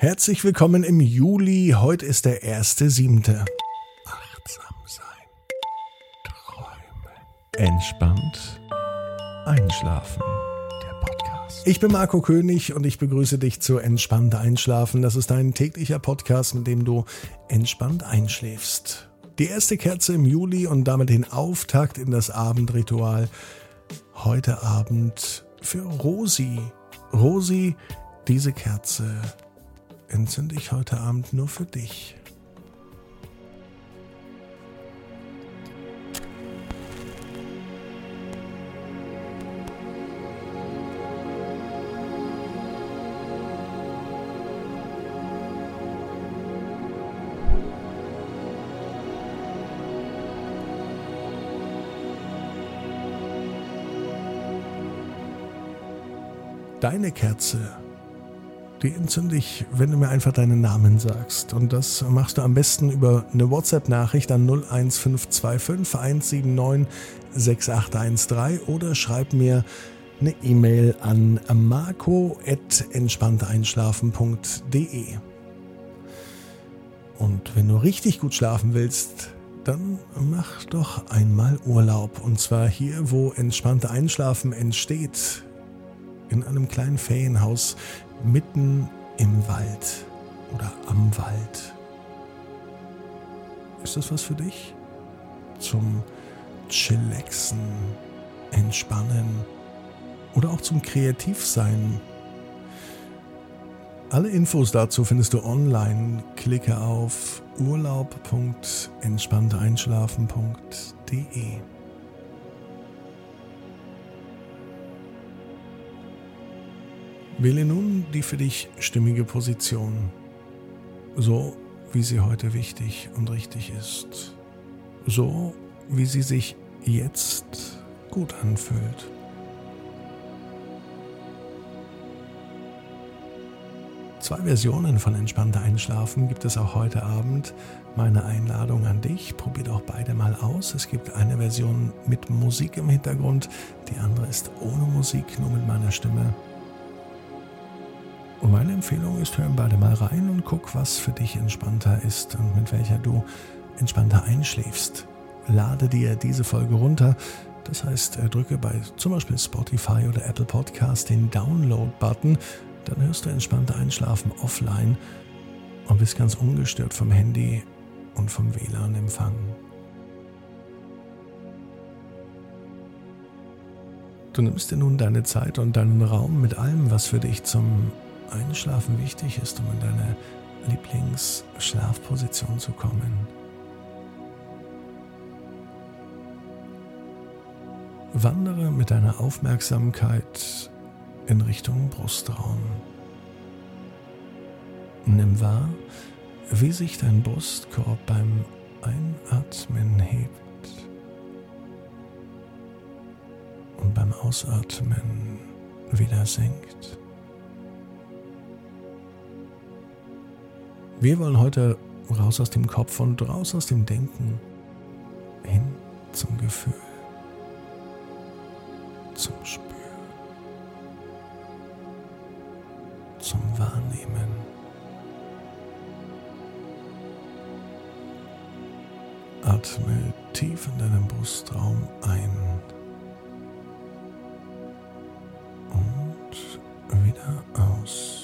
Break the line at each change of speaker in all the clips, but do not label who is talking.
Herzlich willkommen im Juli. Heute ist der 1.7. Achtsam sein. Träumen. Entspannt. Einschlafen. Der Podcast. Ich bin Marco König und ich begrüße dich zu Entspannt Einschlafen. Das ist ein täglicher Podcast, mit dem du entspannt einschläfst. Die erste Kerze im Juli und damit den Auftakt in das Abendritual. Heute Abend für Rosi. Rosi, diese Kerze entzünde ich heute Abend nur für dich. Deine Kerze, die entzünde ich, wenn du mir einfach deinen Namen sagst. Und das machst du am besten über eine WhatsApp-Nachricht an 01525 179 6813 oder schreib mir eine E-Mail an marco@entspannteinschlafen.de. Und wenn du richtig gut schlafen willst, dann mach doch einmal Urlaub. Und zwar hier, wo entspannte Einschlafen entsteht. In einem kleinen Ferienhaus mitten im Wald oder am Wald. Ist das was für dich? Zum Chillaxen, Entspannen oder auch zum Kreativsein. Alle Infos dazu findest du online. Klicke auf urlaub.entspannteinschlafen.de. Wähle nun die für dich stimmige Position, so wie sie heute wichtig und richtig ist, so wie sie sich jetzt gut anfühlt. Zwei Versionen von Entspannter Einschlafen gibt es auch heute Abend. Meine Einladung an dich, probier doch beide mal aus. Es gibt eine Version mit Musik im Hintergrund, die andere ist ohne Musik, nur mit meiner Stimme. Und meine Empfehlung ist, hör beide mal rein und guck, was für dich entspannter ist und mit welcher du entspannter einschläfst. Lade dir diese Folge runter, das heißt, drücke bei zum Beispiel Spotify oder Apple Podcast den Download-Button, dann hörst du entspannter Einschlafen offline und bist ganz ungestört vom Handy und vom WLAN-Empfang. Du nimmst dir nun deine Zeit und deinen Raum mit allem, was für dich zum Einschlafen wichtig ist, um in deine Lieblingsschlafposition zu kommen. Wandere mit deiner Aufmerksamkeit in Richtung Brustraum. Nimm wahr, wie sich dein Brustkorb beim Einatmen hebt und beim Ausatmen wieder senkt. Wir wollen heute raus aus dem Kopf und raus aus dem Denken hin zum Gefühl, zum Spüren, zum Wahrnehmen. Atme tief in deinem Brustraum ein und wieder aus.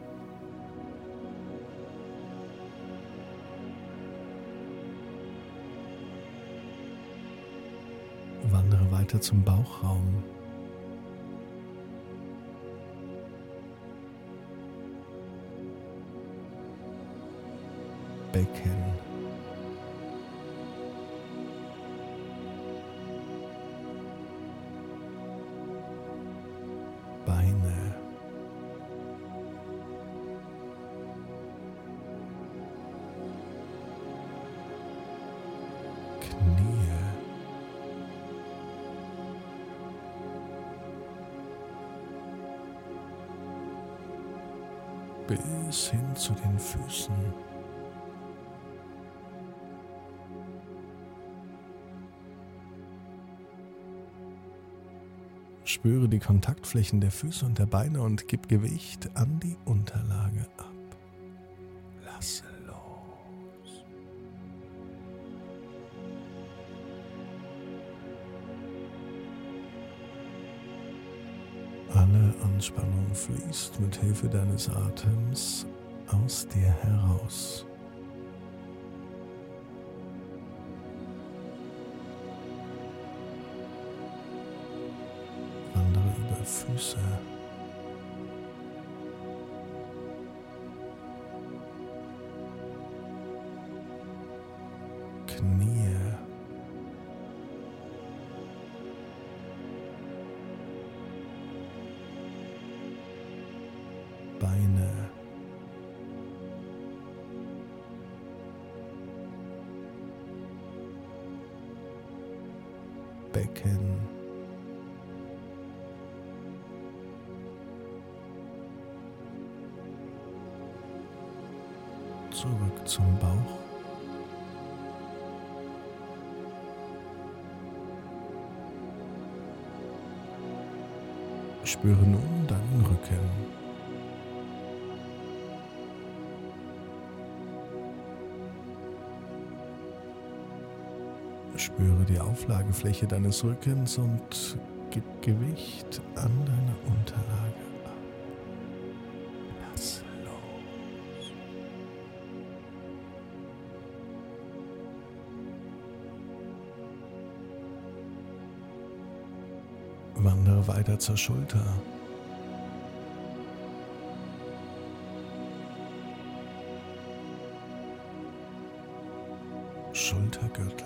Wandere weiter zum Bauchraum. Becken. Beine. Knie. Bis hin zu den Füßen. Spüre die Kontaktflächen der Füße und der Beine und gib Gewicht an die Unterlage ab. Lass los. Alle Anspannung fließt mit Hilfe deines Atems aus dir heraus. Wandere über Füße, Knie, Beine, Becken, zurück zum Bauch, spüre nun deinen Rücken. Spüre die Auflagefläche deines Rückens und gib Gewicht an deine Unterlage ab. Lass los. Wandere weiter zur Schulter. Schultergürtel.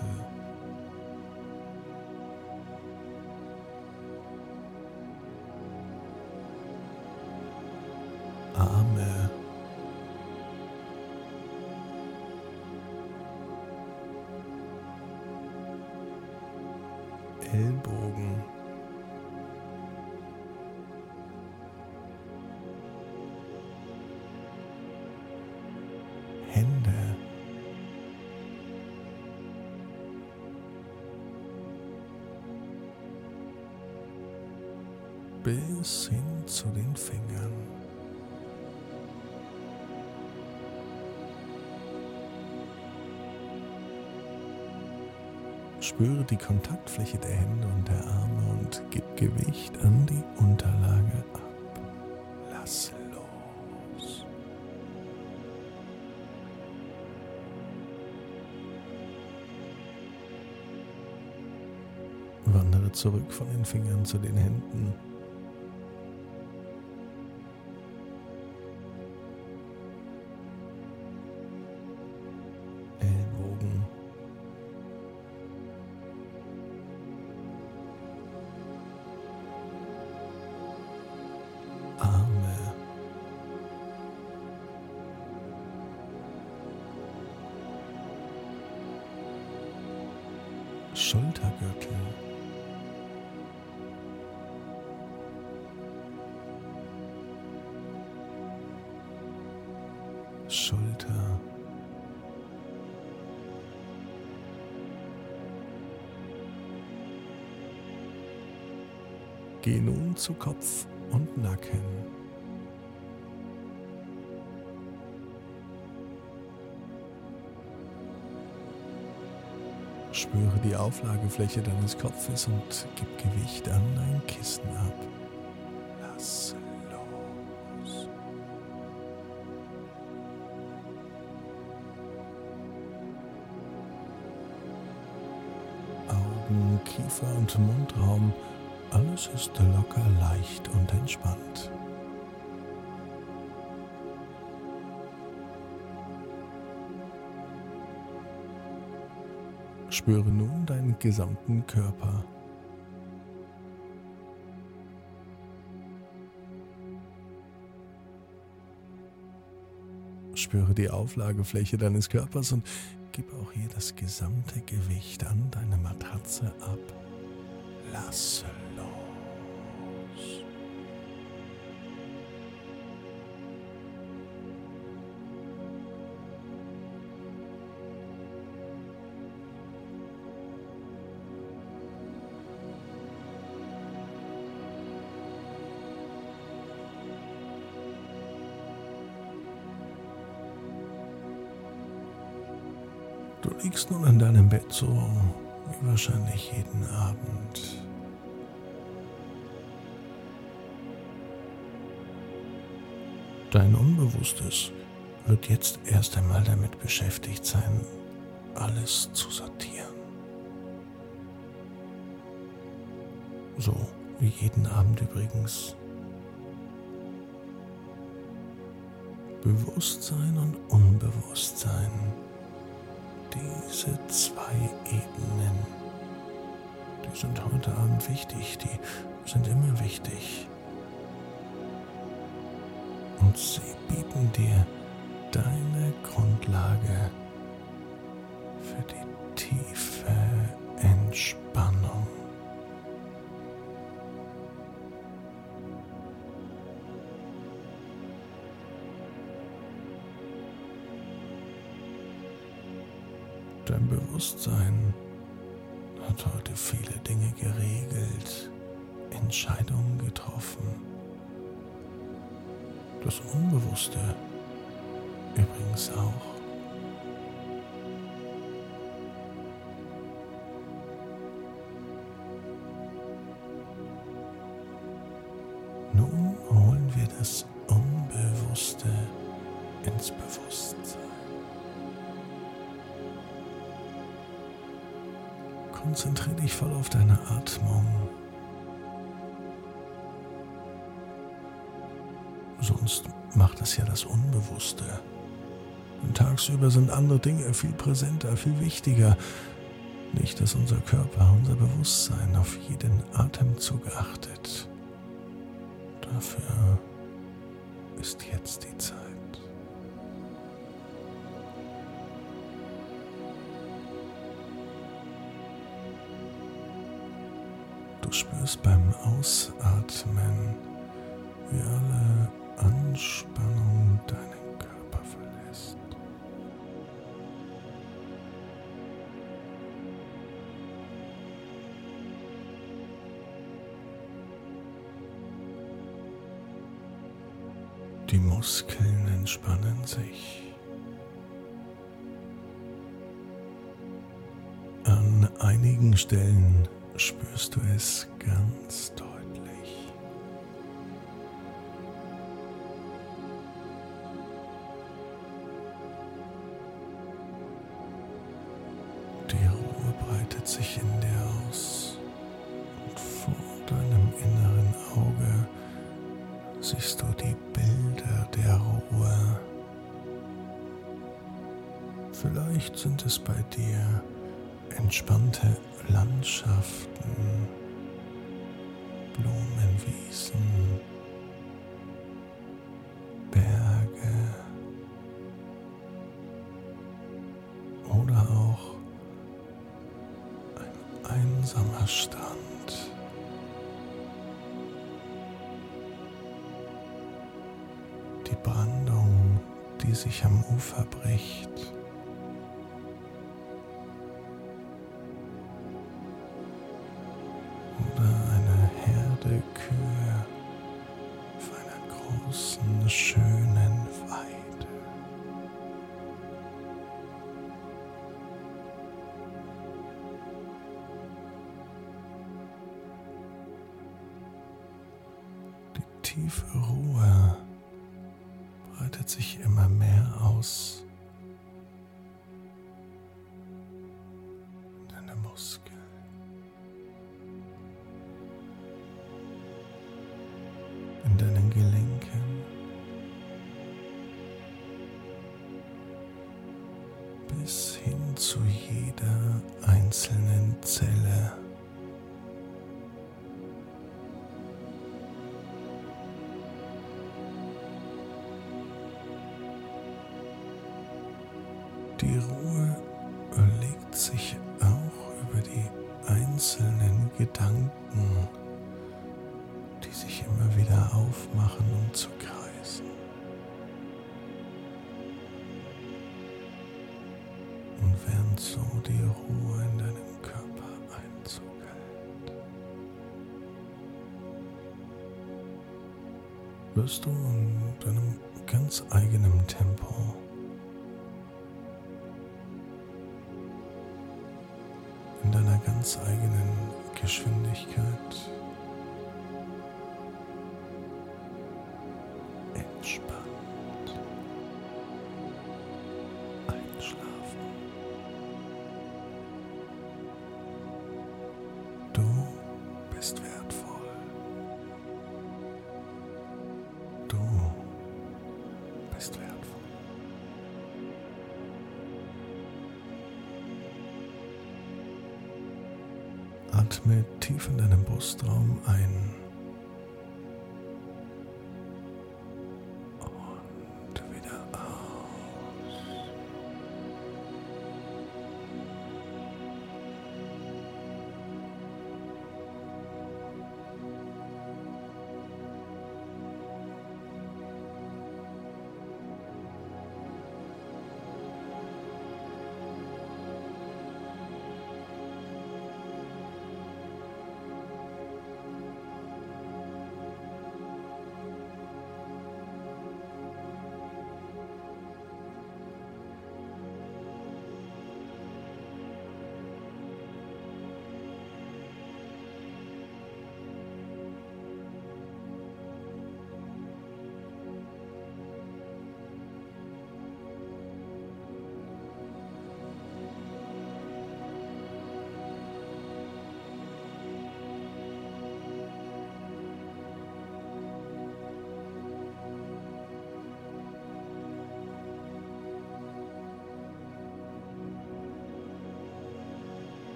Arme, Ellbogen, Hände, bis hin zu den Fingern. Spüre die Kontaktfläche der Hände und der Arme und gib Gewicht an die Unterlage ab. Lass los. Wandere zurück von den Fingern zu den Händen. Ellbogen. Arme, Schultergürtel, Schulter, geh nun zu Kopf und Nacken. Spüre die Auflagefläche deines Kopfes und gib Gewicht an dein Kissen ab. Lass los. Augen, Kiefer und Mundraum, alles ist locker, leicht und entspannt. Spüre nun deinen gesamten Körper. Spüre die Auflagefläche deines Körpers und gib auch hier das gesamte Gewicht an deine Matratze ab. Lass los. Du liegst nun in deinem Bett so wie wahrscheinlich jeden Abend. Dein Unbewusstes wird jetzt erst einmal damit beschäftigt sein, alles zu sortieren. So wie jeden Abend übrigens. Bewusstsein und Unbewusstsein. Diese zwei Ebenen, die sind heute Abend wichtig, die sind immer wichtig. Und sie bieten dir deine Grundlage für die tiefe Entspannung. Dein Bewusstsein hat heute viele Dinge geregelt, Entscheidungen getroffen. Das Unbewusste übrigens auch. Nun holen wir das Unbewusste ins Bewusstsein. Konzentriere dich voll auf deine Atmung. Sonst macht es ja das Unbewusste. Und tagsüber sind andere Dinge viel präsenter, viel wichtiger. Nicht, dass unser Körper, unser Bewusstsein auf jeden Atemzug achtet. Dafür ist jetzt die Zeit. Du spürst beim Ausatmen, wie alle Anspannung deinen Körper verlässt. Die Muskeln entspannen sich. An einigen Stellen spürst du es ganz deutlich. Die Ruhe breitet sich in dir aus und vor deinem inneren Auge siehst du die Bilder der Ruhe. Vielleicht sind es bei dir entspannte Landschaften, Blumenwiesen, Berge oder auch ein einsamer Strand. Die Brandung, die sich am Ufer bricht. Oder eine Herde Kühe auf einer großen, schönen Weide. Die tiefe Ruhe breitet sich immer mehr aus in deine Muskeln. In deinen Gelenken, bis hin zu jeder einzelnen Zelle. Die Ruhe legt sich auch über die einzelnen Gedanken, die sich immer wieder aufmachen, um zu kreisen. Und während so die Ruhe in deinem Körper Einzug hält, wirst du in deinem ganz eigenen Tempo ganz eigenen Geschwindigkeit. Entspannt. Einschlafen. Du bist wertvoll. Du bist wertvoll. Atme tief in deinem Brustraum ein